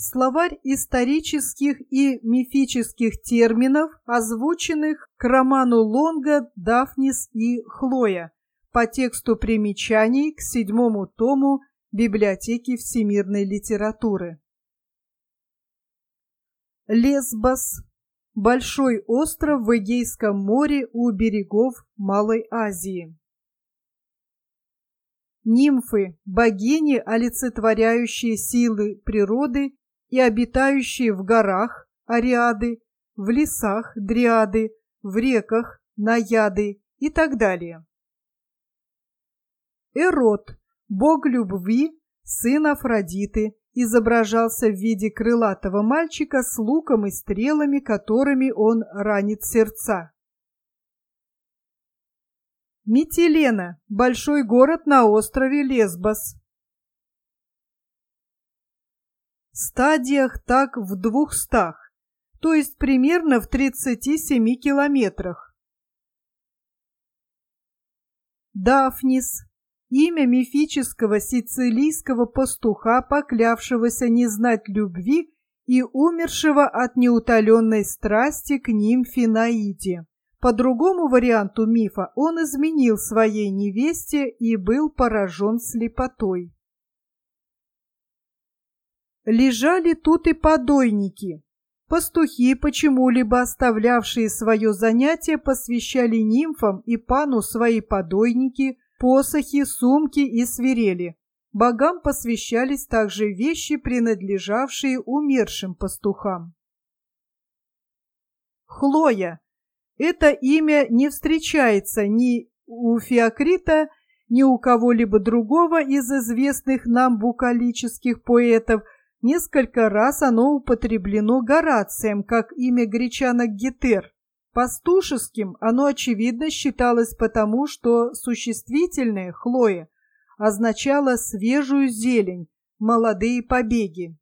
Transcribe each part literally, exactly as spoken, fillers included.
Словарь исторических и мифических терминов, озвученных к роману Лонга «Дафнис и Хлоя» по тексту примечаний к седьмому тому Библиотеки всемирной литературы. Лесбос – большой остров в Эгейском море у берегов Малой Азии. Нимфы – богини, олицетворяющие силы природы и обитающие в горах – ариады, в лесах – дриады, в реках – наяды и так далее. Эрот – бог любви, сын Афродиты, изображался в виде крылатого мальчика с луком и стрелами, которыми он ранит сердца. Митилена – большой город на острове Лесбос. В стадиях так в двухстах, то есть примерно в тридцати семи километрах. Дафнис – имя мифического сицилийского пастуха, поклявшегося не знать любви и умершего от неутоленной страсти к нимфе Наиде. По другому варианту мифа он изменил своей невесте и был поражен слепотой. Лежали тут и подойники. Пастухи, почему-либо оставлявшие свое занятие, посвящали нимфам и пану свои подойники, посохи, сумки и свирели. Богам посвящались также вещи, принадлежавшие умершим пастухам. Хлоя. Это имя не встречается ни у Феокрита, ни у кого-либо другого из известных нам букалических поэтов. Несколько раз оно употреблено Горацием, как имя гречанок Гетер. Пастушеским оно, очевидно, считалось потому, что существительное «хлоя» означало свежую зелень, молодые побеги.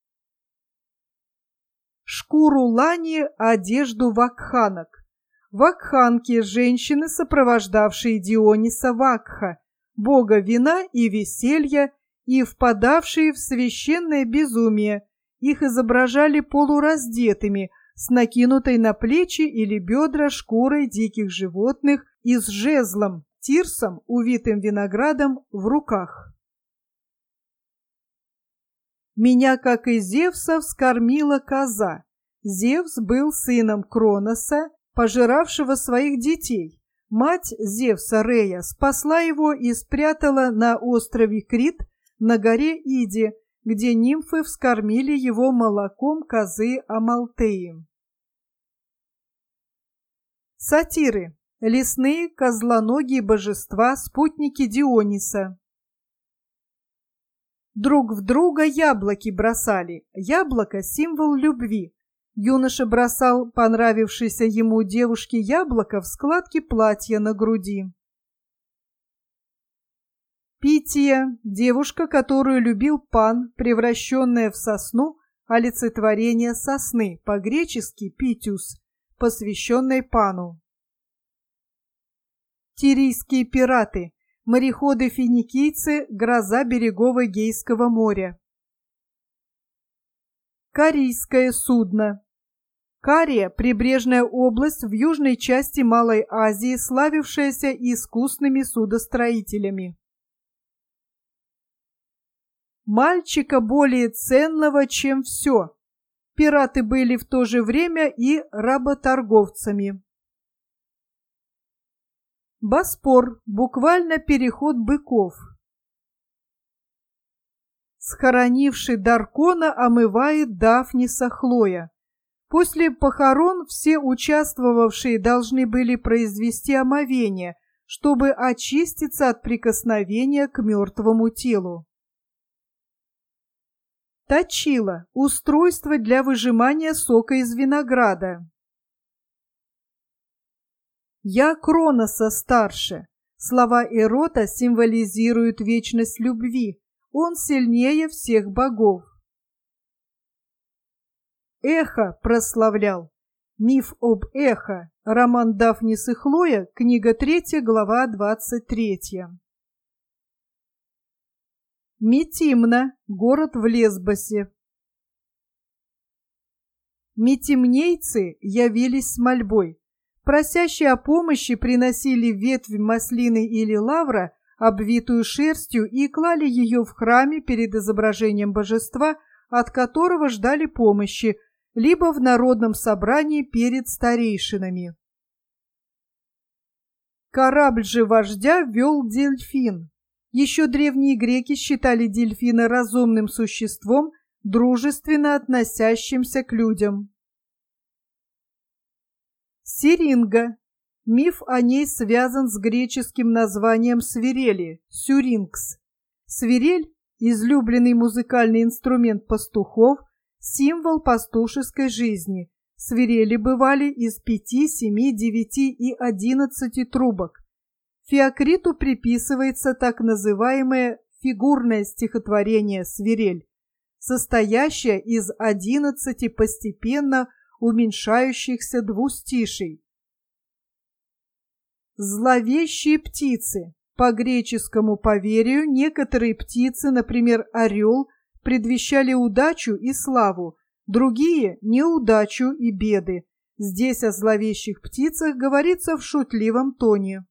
Шкуру лани, одежду вакханок. Вакханки – женщины, сопровождавшие Диониса Вакха, бога вина и веселья, и впадавшие в священное безумие. Их изображали полураздетыми, с накинутой на плечи или бедра шкурой диких животных и с жезлом, тирсом, увитым виноградом, в руках. Меня, как и Зевса, вскормила коза. Зевс был сыном Кроноса, пожиравшего своих детей. Мать Зевса, Рея, спасла его и спрятала на острове Крит на горе Иде, где нимфы вскормили его молоком козы Амалтеи. Сатиры – лесные козлоногие божества, спутники Диониса. Друг в друга яблоки бросали. Яблоко – символ любви. Юноша бросал понравившейся ему девушке яблоко в складке платья на груди. Пития – девушка, которую любил Пан, превращенная в сосну, олицетворение сосны, по-гречески «питиус», посвященной Пану. Тирийские пираты – мореходы-финикийцы, гроза берегов Эгейского моря. Карийское судно. Кария – прибрежная область в южной части Малой Азии, славившаяся искусными судостроителями. Мальчика более ценного, чем все. Пираты были в то же время и работорговцами. Боспор – буквально переход быков. Схоронивший Даркона омывает Дафниса Хлоя. После похорон все участвовавшие должны были произвести омовение, чтобы очиститься от прикосновения к мертвому телу. Точила – устройство для выжимания сока из винограда. «Я Кроноса старше». Слова Эрота символизируют вечность любви. Он сильнее всех богов. Эхо прославлял. Миф об Эхо. Роман Дафнис и Хлоя, книга третья, глава двадцать третья. Метимна, город в Лесбосе. метемнейцы явились с мольбой. Просящие о помощи приносили ветвь маслины или лавра, обвитую шерстью, и клали ее в храме перед изображением божества, от которого ждали помощи, либо в народном собрании перед старейшинами. Корабль же вождя вел дельфин. Еще древние греки считали дельфина разумным существом, дружественно относящимся к людям. Сиринга. Миф о ней связан с греческим названием свирели – сюрингс. Свирель – излюбленный музыкальный инструмент пастухов, символ пастушеской жизни. Свирели бывали из пяти, семи, девяти и одиннадцати трубок. Феокриту приписывается так называемое фигурное стихотворение «Свирель», состоящее из одиннадцати постепенно уменьшающихся двустиший. Зловещие птицы. По греческому поверью, некоторые птицы, например, орел, предвещали удачу и славу, другие – неудачу и беды. Здесь о зловещих птицах говорится в шутливом тоне.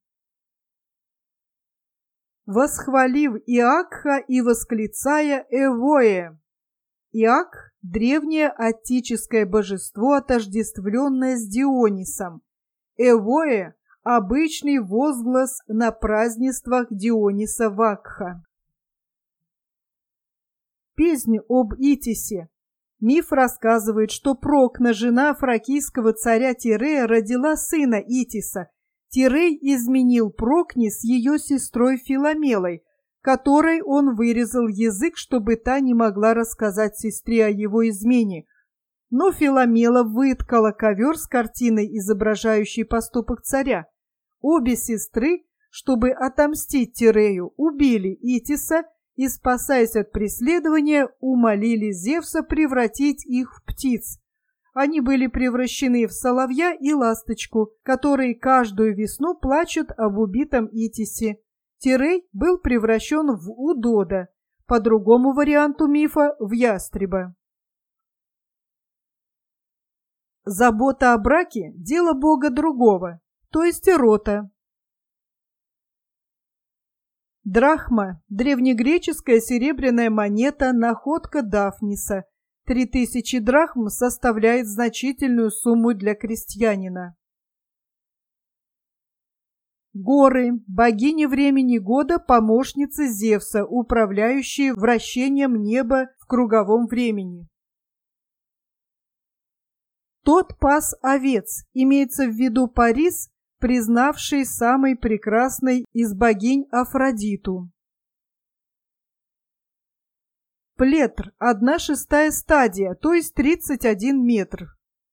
Восхвалив Иакха и восклицая Эвое. Иак – древнее аттическое божество, отождествленное с Дионисом. Эвое – обычный возглас на празднествах Диониса Вакха. Песнь об Итисе. Миф рассказывает, что Прокна, жена фракийского царя Тирея, родила сына Итиса. Тирей изменил Прокне с ее сестрой Филомелой, которой он вырезал язык, чтобы та не могла рассказать сестре о его измене. Но Филомела выткала ковер с картиной, изображающей поступок царя. Обе сестры, чтобы отомстить Тирею, убили Итиса и, спасаясь от преследования, умолили Зевса превратить их в птиц. Они были превращены в соловья и ласточку, которые каждую весну плачут об убитом Итисе. Тирей был превращен в Удода, по другому варианту мифа – в ястреба. Забота о браке – дело бога другого, то есть Эрота. Драхма – древнегреческая серебряная монета, находка Дафниса. Три тысячи драхм составляет значительную сумму для крестьянина. Горы – богини времени года, помощницы Зевса, управляющие вращением неба в круговом времени. Тот пас овец, имеется в виду Парис, признавший самой прекрасной из богинь Афродиту. Плетр – одна шестая стадия, то есть тридцать один метр.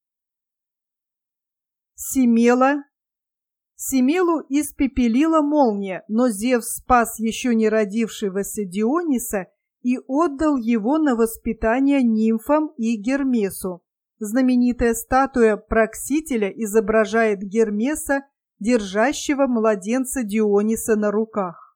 Семела. Семелу испепелила молния, но Зевс спас еще не родившегося Диониса и отдал его на воспитание нимфам и Гермесу. Знаменитая статуя Проксителя изображает Гермеса, держащего младенца Диониса на руках.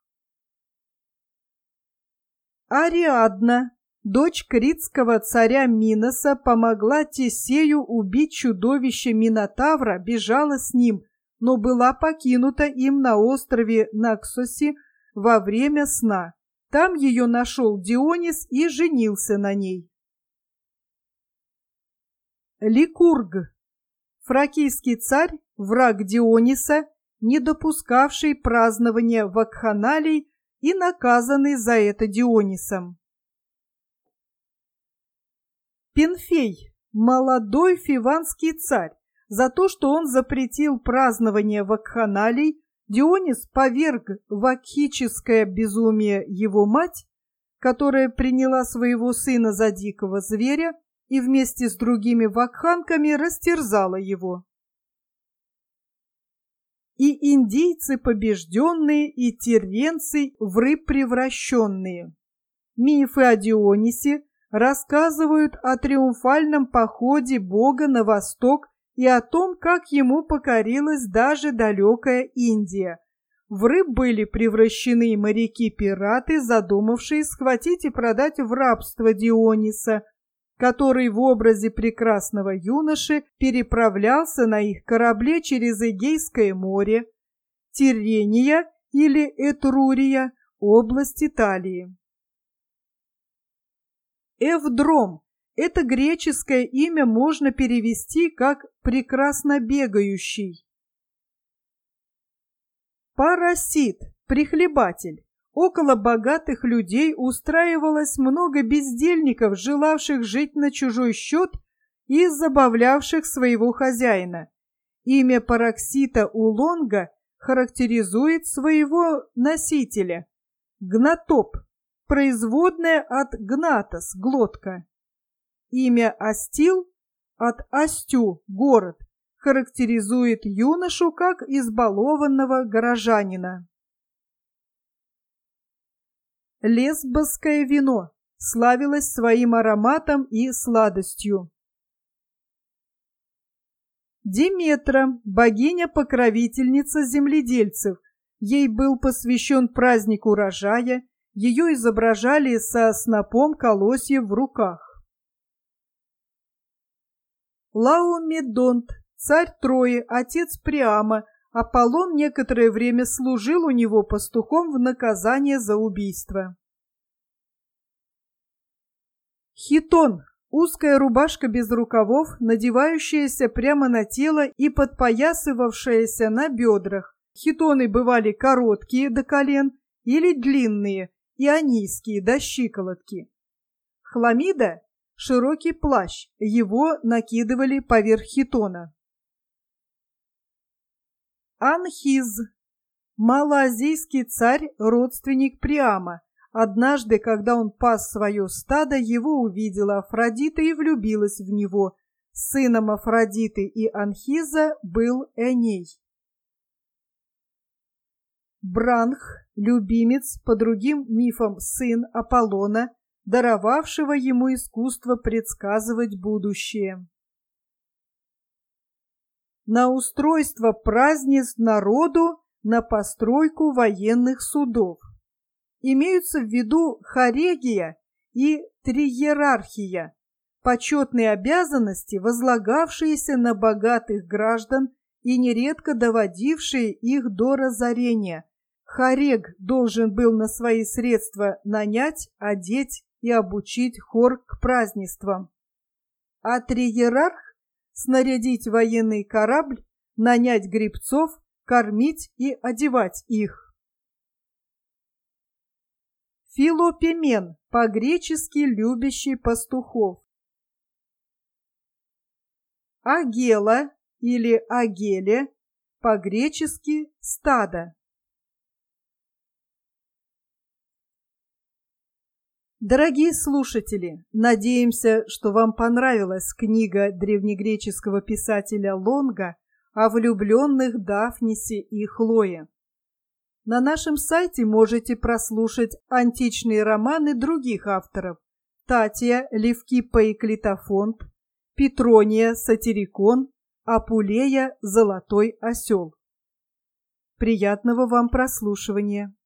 Ариадна, дочь критского царя Миноса, помогла Тесею убить чудовище Минотавра, бежала с ним, но была покинута им на острове Наксосе во время сна. Там ее нашел Дионис и женился на ней. Ликург. Фракийский царь, враг Диониса, не допускавший празднования вакханалий и наказанный за это Дионисом. Пенфей. Молодой фиванский царь. За то, что он запретил празднование вакханалий, Дионис поверг в акхическое безумие его мать, которая приняла своего сына за дикого зверя, и вместе с другими вакханками растерзала его. И индийцы побежденные, и тирренцы в рыб превращенные. Мифы о Дионисе рассказывают о триумфальном походе бога на восток и о том, как ему покорилась даже далекая Индия. В рыб были превращены моряки-пираты, задумавшие схватить и продать в рабство Диониса, который в образе прекрасного юноши переправлялся на их корабле через Эгейское море, Тиррения или Этрурия, область Италии. Эвдром – это греческое имя можно перевести как «прекрасно бегающий». Парасит – прихлебатель. Около богатых людей устраивалось много бездельников, желавших жить на чужой счет и забавлявших своего хозяина. Имя Параксита у Лонга характеризует своего носителя – гнатоп, производное от гнатос – глотка. Имя Астил от Астю – город, характеризует юношу как избалованного горожанина. Лесбосское вино славилось своим ароматом и сладостью. Деметра – богиня-покровительница земледельцев. Ей был посвящен праздник урожая, ее изображали со снопом колосьев в руках. Лаомедонт – царь Трои, отец Приама. Аполлон некоторое время служил у него пастухом в наказание за убийство. Хитон – узкая рубашка без рукавов, надевающаяся прямо на тело и подпоясывавшаяся на бедрах. Хитоны бывали короткие до колен или длинные, ионийские до щиколотки. Хламида – широкий плащ, его накидывали поверх хитона. Анхиз – малоазийский царь, родственник Приама. Однажды, когда он пас свое стадо, его увидела Афродита и влюбилась в него. Сыном Афродиты и Анхиза был Эней. Бранх – любимец, по другим мифам сын Аполлона, даровавшего ему искусство предсказывать будущее. На устройство празднеств народу, на постройку военных судов. Имеются в виду хорегия и триерархия, почетные обязанности, возлагавшиеся на богатых граждан и нередко доводившие их до разорения. Хорег должен был на свои средства нанять, одеть и обучить хор к празднествам. А триерарх – снарядить военный корабль, нанять гребцов, кормить и одевать их. Филопемен, по-гречески любящий пастухов. Агела или агеле, по-гречески стадо. Дорогие слушатели, надеемся, что вам понравилась книга древнегреческого писателя Лонга о влюбленных Дафнисе и Хлое. На нашем сайте можете прослушать античные романы других авторов: Татия, Левкиппа и Клитофонт, Петрония, Сатирикон, Апулея, Золотой осел. Приятного вам прослушивания!